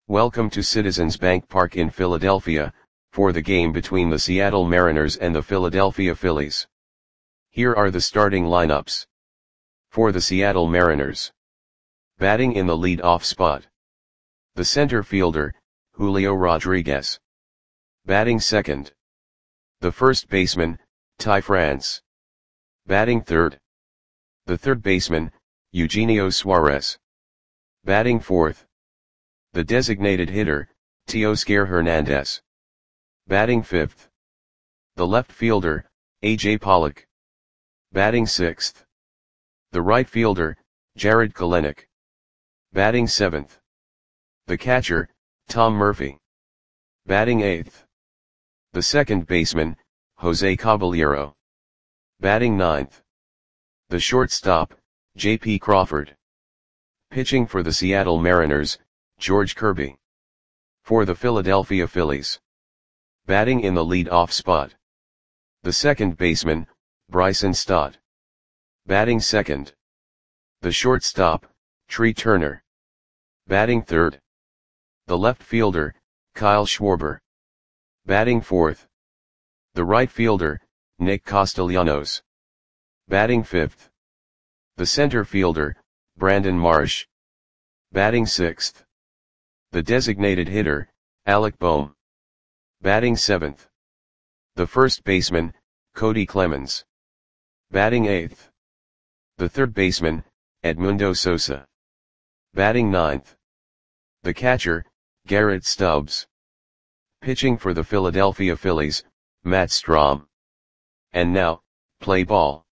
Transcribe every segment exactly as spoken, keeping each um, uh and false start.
Welcome to Citizens Bank Park in Philadelphia, for the game between the Seattle Mariners and the Philadelphia Phillies. Here are the starting lineups. For the Seattle Mariners. Batting in the lead-off spot. The center fielder, Julio Rodriguez. Batting second. The first baseman, Ty France. Batting third. The third baseman, Eugenio Suarez. Batting fourth. The designated hitter, Teoscar Hernandez. Batting fifth. The left fielder, A J Pollock. Batting sixth. The right fielder, Jarred Kelenic. Batting seventh. The catcher, Tom Murphy. Batting eighth. The second baseman, Jose Caballero. Batting ninth. The shortstop, J P Crawford. Pitching for the Seattle Mariners, George Kirby. For the Philadelphia Phillies. Batting in the lead-off spot. The second baseman, Bryson Stott. Batting second. The shortstop, Trea Turner. Batting third. The left fielder, Kyle Schwarber. Batting fourth. The right fielder, Nick Castellanos. Batting fifth. The center fielder, Brandon Marsh. Batting sixth. The designated hitter, Alec Bohm. Batting seventh. The first baseman, Cody Clemens. Batting eighth. The third baseman, Edmundo Sosa. Batting ninth. The catcher, Garrett Stubbs. Pitching for the Philadelphia Phillies, Matt Strahm. And now, play ball.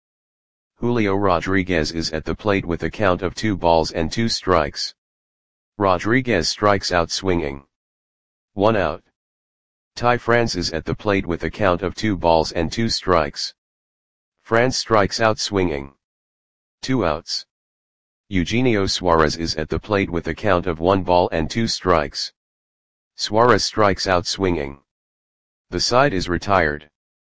Julio Rodriguez is at the plate with a count of two balls and two strikes. Rodriguez strikes out swinging. One out. Ty France is at the plate with a count of two balls and two strikes. France strikes out swinging. Two outs. Eugenio Suarez is at the plate with a count of one ball and two strikes. Suarez strikes out swinging. The side is retired.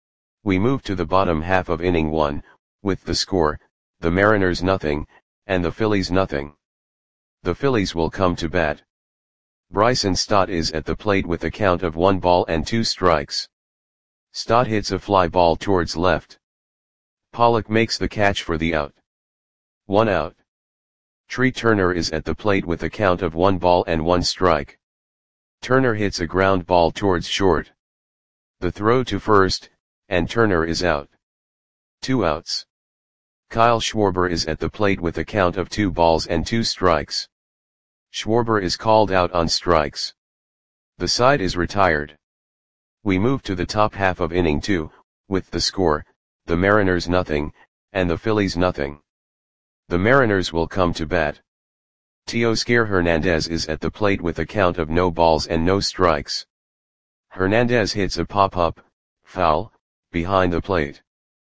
We move to the bottom half of inning one, with the score, the Mariners nothing, and the Phillies nothing. The Phillies will come to bat. Bryson Stott is at the plate with a count of one ball and two strikes. Stott hits a fly ball towards left. Pollock makes the catch for the out. One out. Trea Turner is at the plate with a count of one ball and one strike. Turner hits a ground ball towards short. The throw to first, and Turner is out. Two outs. Kyle Schwarber is at the plate with a count of two balls and two strikes. Schwarber is called out on strikes. The side is retired. We move to the top half of inning two, with the score, the Mariners nothing, and the Phillies nothing. The Mariners will come to bat. Teoscar Hernandez is at the plate with a count of no balls and no strikes. Hernandez hits a pop-up, foul, behind the plate.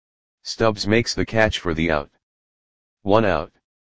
Stubbs makes the catch for the out. One out.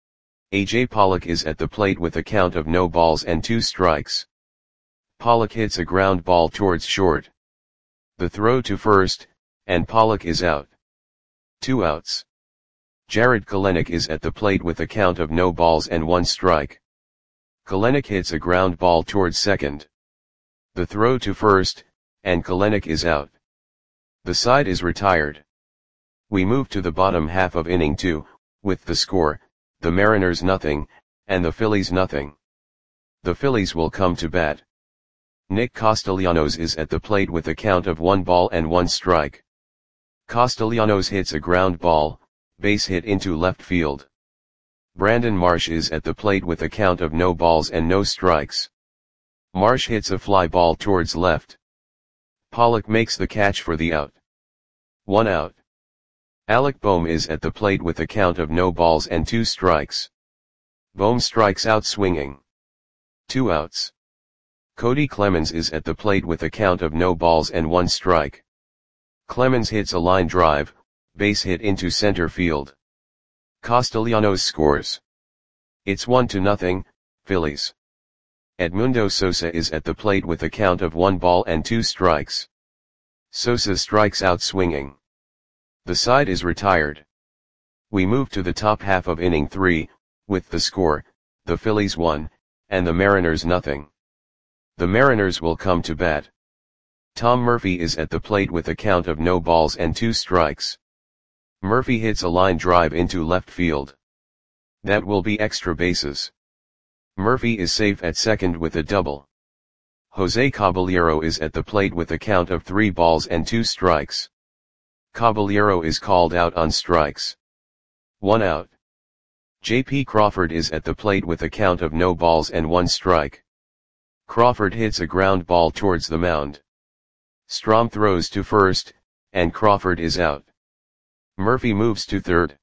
A J Pollock is at the plate with a count of no balls and two strikes. Pollock hits a ground ball towards short. The throw to first, and Pollock is out. Two outs. Jarred Kelenic is at the plate with a count of no balls and one strike. Kelenic hits a ground ball towards second. The throw to first, and Kelenic is out. The side is retired. We move to the bottom half of inning two, with the score, the Mariners nothing, and the Phillies nothing. The Phillies will come to bat. Nick Castellanos is at the plate with a count of one ball and one strike. Castellanos hits a ground ball, base hit into left field. Brandon Marsh is at the plate with a count of no balls and no strikes. Marsh hits a fly ball towards left. Pollock makes the catch for the out. One out. Alec Bohm is at the plate with a count of no balls and two strikes. Bohm strikes out swinging. Two outs. Cody Clemens is at the plate with a count of no balls and one strike. Clemens hits a line drive, base hit into center field. Castellanos scores. It's one to nothing, Phillies. Edmundo Sosa is at the plate with a count of one ball and two strikes. Sosa strikes out swinging. The side is retired. We move to the top half of inning three, with the score, the Phillies one, and the Mariners nothing. The Mariners will come to bat. Tom Murphy is at the plate with a count of no balls and two strikes. Murphy hits a line drive into left field. That will be extra bases. Murphy is safe at second with a double. Jose Caballero is at the plate with a count of three balls and two strikes. Caballero is called out on strikes. One out. J P Crawford is at the plate with a count of no balls and one strike. Crawford hits a ground ball towards the mound. Strom throws to first, and Crawford is out. Murphy moves to third.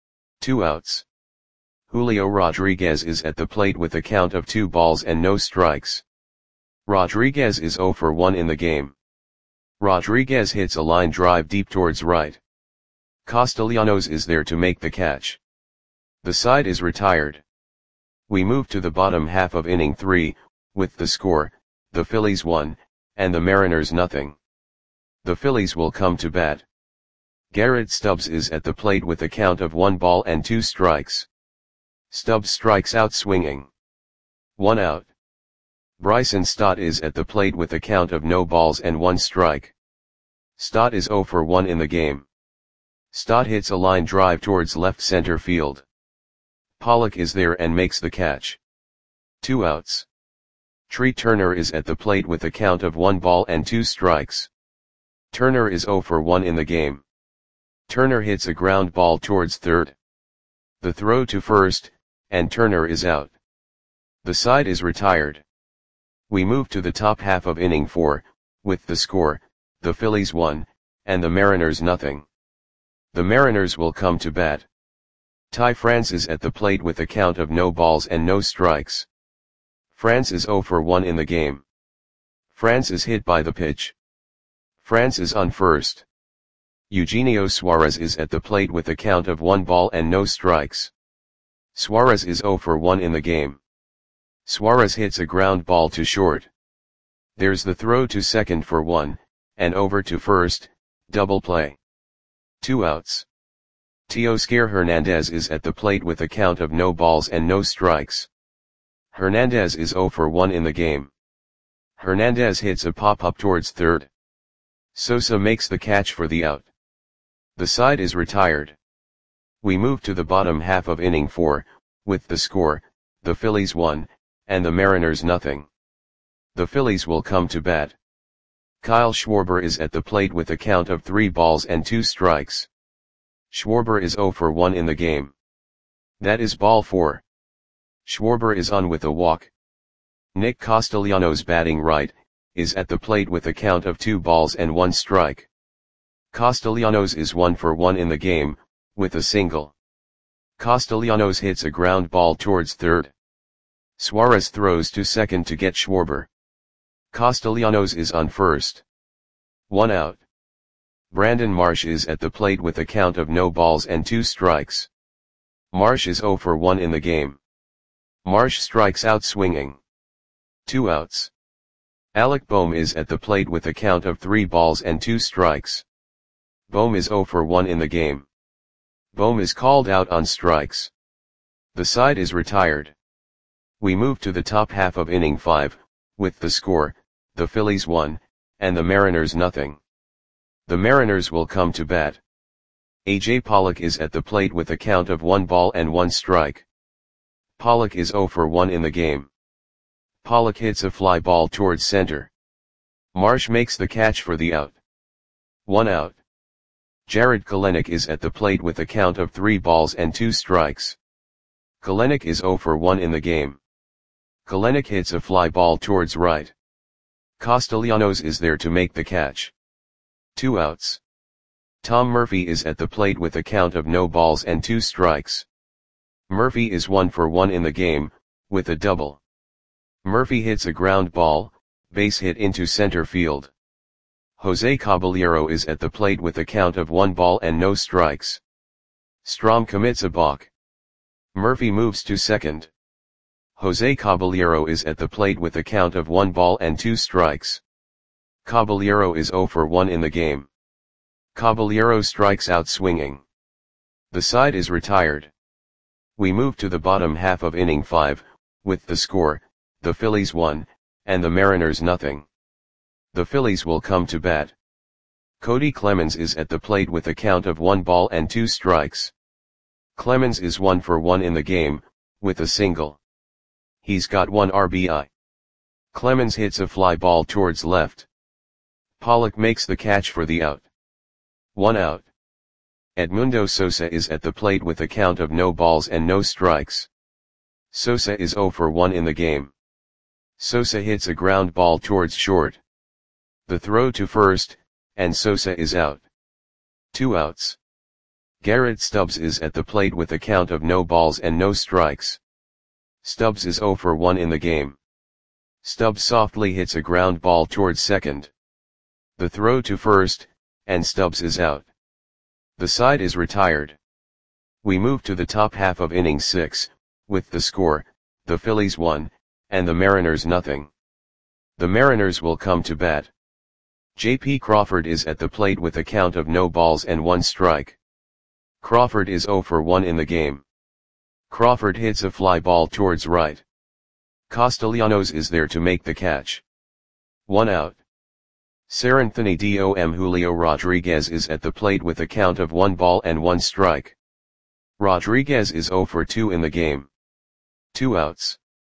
Two outs. Julio Rodriguez is at the plate with a count of two balls and no strikes. Rodriguez is zero for one in the game. Rodriguez hits a line drive deep towards right. Castellanos is there to make the catch. The side is retired. We move to the bottom half of inning three, with the score, the Phillies one, and the Mariners nothing. The Phillies will come to bat. Garrett Stubbs is at the plate with a count of one ball and two strikes. Stubbs strikes out swinging. One out. Bryson Stott is at the plate with a count of no balls and one strike. Stott is zero for one in the game. Stott hits a line drive towards left center field. Pollock is there and makes the catch. Two outs. Tree Turner is at the plate with a count of one ball and two strikes. Turner is zero for one in the game. Turner hits a ground ball towards third. The throw to first, and Turner is out. The side is retired. We move to the top half of inning four, with the score, the Phillies one, and the Mariners nothing. The Mariners will come to bat. Ty France is at the plate with a count of no balls and no strikes. France is zero for one in the game. France is hit by the pitch. France is on first. Eugenio Suarez is at the plate with a count of one ball and no strikes. Suarez is zero for one in the game. Suarez hits a ground ball to short. There's the throw to second for one, and over to first, double play. Two outs. Teoscar Hernandez is at the plate with a count of no balls and no strikes. Hernandez is zero for one in the game. Hernandez hits a pop-up towards third. Sosa makes the catch for the out. The side is retired. We move to the bottom half of inning four, with the score, the Phillies one, and the Mariners nothing. The Phillies will come to bat. Kyle Schwarber is at the plate with a count of three balls and two strikes. Schwarber is zero for one in the game. That is ball four. Schwarber is on with a walk. Nick Castellanos, batting right, is at the plate with a count of two balls and one strike. Castellanos is one for one in the game, with a single. Castellanos hits a ground ball towards third. Suarez throws to second to get Schwarber. Castellanos is on first. One out. Brandon Marsh is at the plate with a count of no balls and two strikes. Marsh is zero for one in the game. Marsh strikes out swinging. Two outs. Alec Bohm is at the plate with a count of three balls and two strikes. Bohm is zero for one in the game. Bohm is called out on strikes. The side is retired. We move to the top half of inning five, with the score, the Phillies one, and the Mariners nothing. The Mariners will come to bat. A J Pollock is at the plate with a count of one ball and one strike. Pollock is zero for one in the game. Pollock hits a fly ball towards center. Marsh makes the catch for the out. One out. Jared Kelenic is at the plate with a count of three balls and two strikes. Kelenic is zero for one in the game. Kelenic hits a fly ball towards right. Castellanos is there to make the catch. Two outs. Tom Murphy is at the plate with a count of no balls and two strikes. Murphy is one for one in the game, with a double. Murphy hits a ground ball, base hit into center field. Jose Caballero is at the plate with a count of one ball and no strikes. Strom commits a balk. Murphy moves to second. Jose Caballero is at the plate with a count of one ball and two strikes. Caballero is zero for one in the game. Caballero strikes out swinging. The side is retired. We move to the bottom half of inning five, with the score, the Phillies one, and the Mariners nothing. The Phillies will come to bat. Cody Clemens is at the plate with a count of one ball and two strikes. Clemens is one for one in the game, with a single. He's got one R B I. Clemens hits a fly ball towards left. Pollock makes the catch for the out. One out. Edmundo Sosa is at the plate with a count of no balls and no strikes. Sosa is zero for one in the game. Sosa hits a ground ball towards short. The throw to first, and Sosa is out. Two outs. Garrett Stubbs is at the plate with a count of no balls and no strikes. Stubbs is zero for one in the game. Stubbs softly hits a ground ball towards second. The throw to first, and Stubbs is out. The side is retired. We move to the top half of inning six, with the score, the Phillies one, and the Mariners nothing. The Mariners will come to bat. J P Crawford is at the plate with a count of no balls and one strike. Crawford is zero for one in the game. Crawford hits a fly ball towards right. Castellanos is there to make the catch. One out. Seranthony Dom Julio Rodriguez is at the plate with a count of one ball and one strike. Rodriguez is zero for two in the game. Two outs.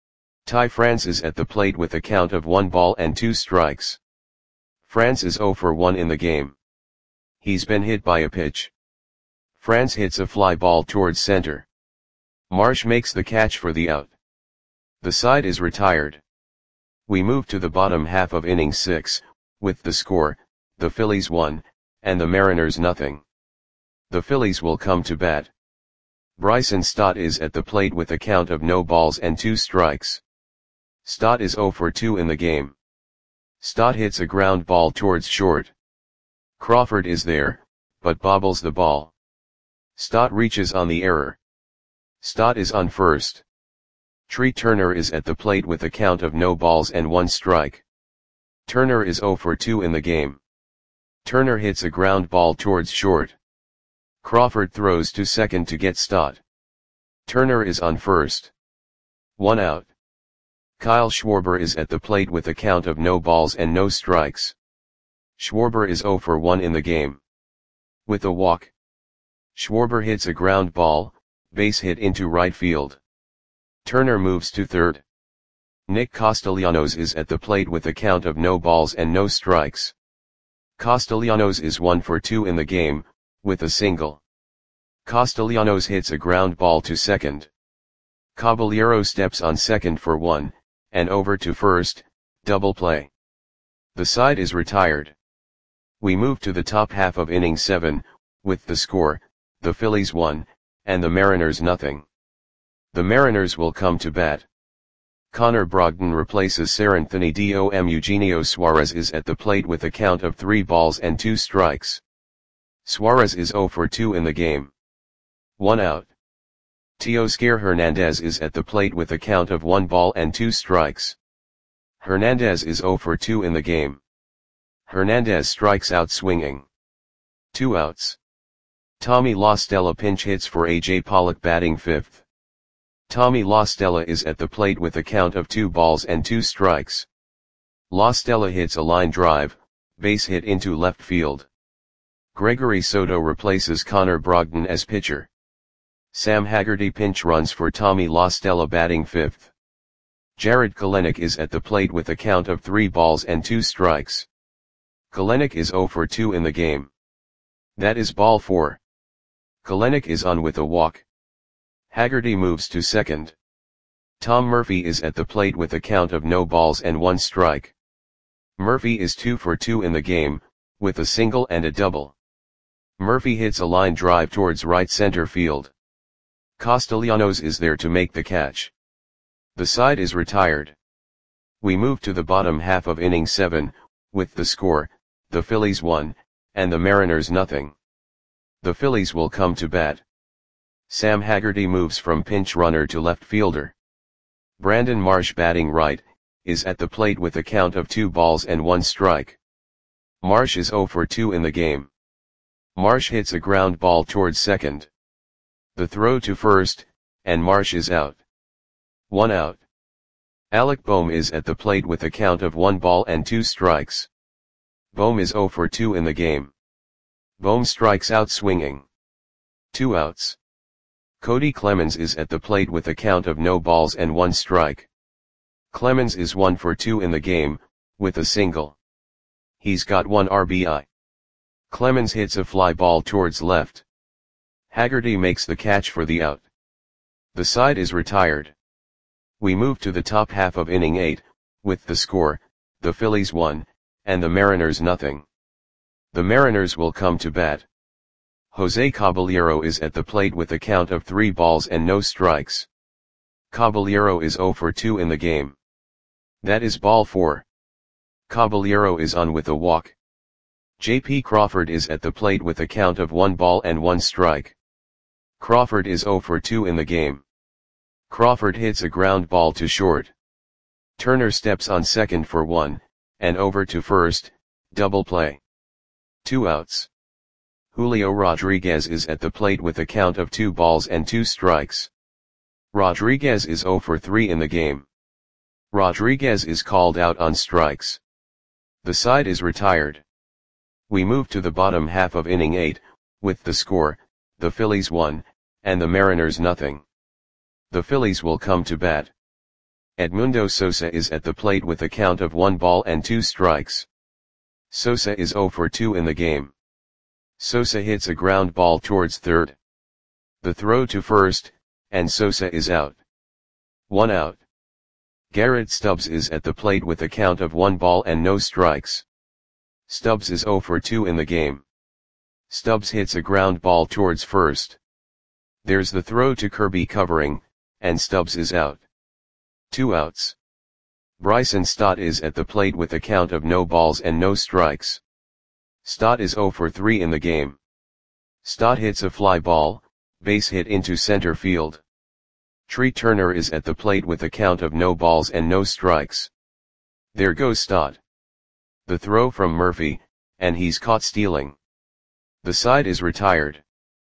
Ty France is at the plate with a count of one ball and two strikes. France is zero for one in the game. He's been hit by a pitch. France hits a fly ball towards center. Marsh makes the catch for the out. The side is retired. We move to the bottom half of inning six, with the score, the Phillies one, and the Mariners nothing. The Phillies will come to bat. Bryson Stott is at the plate with a count of no balls and two strikes. Stott is zero for two in the game. Stott hits a ground ball towards short. Crawford is there, but bobbles the ball. Stott reaches on the error. Stott is on first. Tree Turner is at the plate with a count of no balls and one strike. Turner is zero for two in the game. Turner hits a ground ball towards short. Crawford throws to second to get Stott. Turner is on first. One out. Kyle Schwarber is at the plate with a count of no balls and no strikes. Schwarber is zero for one in the game. With a walk. Schwarber hits a ground ball, base hit into right field. Turner moves to third. Nick Castellanos is at the plate with a count of no balls and no strikes. Castellanos is one for two in the game, with a single. Castellanos hits a ground ball to second. Caballero steps on second for one, and over to first, double play. The side is retired. We move to the top half of inning seven, with the score, the Phillies one, and the Mariners nothing. The Mariners will come to bat. Connor Brogdon replaces Seranthony Dom Eugenio Suarez is at the plate with a count of three balls and two strikes. Suarez is zero for two in the game. One out. Teoscar Hernandez is at the plate with a count of one ball and two strikes. Hernandez is zero for two in the game. Hernandez strikes out swinging. Two outs. Tommy La Stella pinch hits for A J Pollock batting fifth. Tommy La Stella is at the plate with a count of two balls and two strikes. La Stella hits a line drive, base hit into left field. Gregory Soto replaces Connor Brogdon as pitcher. Sam Haggerty pinch runs for Tommy La Stella batting fifth. Jared Kelenic is at the plate with a count of three balls and two strikes. Kelenic is zero for two in the game. That is ball four. Kelenic is on with a walk. Haggerty moves to second. Tom Murphy is at the plate with a count of no balls and one strike. Murphy is two for two in the game, with a single and a double. Murphy hits a line drive towards right center field. Castellanos is there to make the catch. The side is retired. We move to the bottom half of inning seven, with the score, the Phillies one, and the Mariners nothing. The Phillies will come to bat. Sam Haggerty moves from pinch runner to left fielder. Brandon Marsh batting right, is at the plate with a count of two balls and one strike. Marsh is zero for two in the game. Marsh hits a ground ball towards second. The throw to first, and Marsh is out. One out. Alec Bohm is at the plate with a count of one ball and two strikes. Bohm is zero for two in the game. Bohm strikes out swinging. Two outs. Cody Clemens is at the plate with a count of no balls and one strike. Clemens is one for two in the game, with a single. He's got one R B I. Clemens hits a fly ball towards left. Haggerty makes the catch for the out. The side is retired. We move to the top half of inning eight, with the score, the Phillies one, and the Mariners nothing. The Mariners will come to bat. Jose Caballero is at the plate with a count of three balls and no strikes. Caballero is zero for two in the game. That is ball four. Caballero is on with a walk. J P Crawford is at the plate with a count of one ball and one strike. Crawford is zero for two in the game. Crawford hits a ground ball to short. Turner steps on second for one, and over to first, double play. Two outs. Julio Rodriguez is at the plate with a count of two balls and two strikes. Rodriguez is zero for three in the game. Rodriguez is called out on strikes. The side is retired. We move to the bottom half of inning eight, with the score, the Phillies one, and the Mariners nothing. The Phillies will come to bat. Edmundo Sosa is at the plate with a count of one ball and two strikes. Sosa is zero for two in the game. Sosa hits a ground ball towards third. The throw to first, and Sosa is out. One out. Garrett Stubbs is at the plate with a count of one ball and no strikes. Stubbs is zero for two in the game. Stubbs hits a ground ball towards first. There's the throw to Kirby covering, and Stubbs is out. Two outs. Bryson Stott is at the plate with a count of no balls and no strikes. Stott is zero for three in the game. Stott hits a fly ball, base hit into center field. Tree Turner is at the plate with a count of no balls and no strikes. There goes Stott. The throw from Murphy, and he's caught stealing. The side is retired.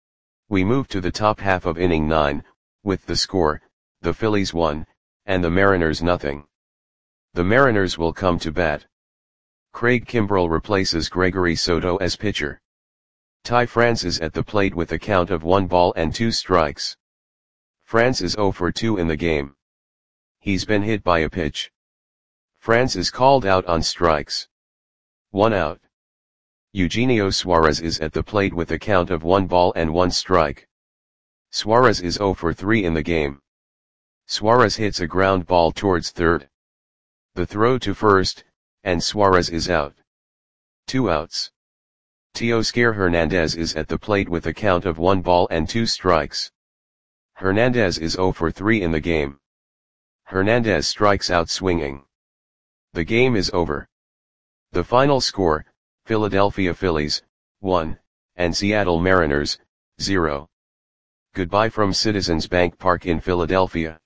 We move to the top half of inning nine, with the score, the Phillies one, and the Mariners nothing. The Mariners will come to bat. Craig Kimbrell replaces Gregory Soto as pitcher. Ty France is at the plate with a count of one ball and two strikes. France is zero for two in the game. He's been hit by a pitch. France is called out on strikes. One out. Eugenio Suarez is at the plate with a count of one ball and one strike. Suarez is zero for three in the game. Suarez hits a ground ball towards third. The throw to first, and Suarez is out. Two outs. Teoscar Hernandez is at the plate with a count of one ball and two strikes. Hernandez is zero for three in the game. Hernandez strikes out swinging. The game is over. The final score, Philadelphia Phillies, one, and Seattle Mariners, zero. Goodbye from Citizens Bank Park in Philadelphia.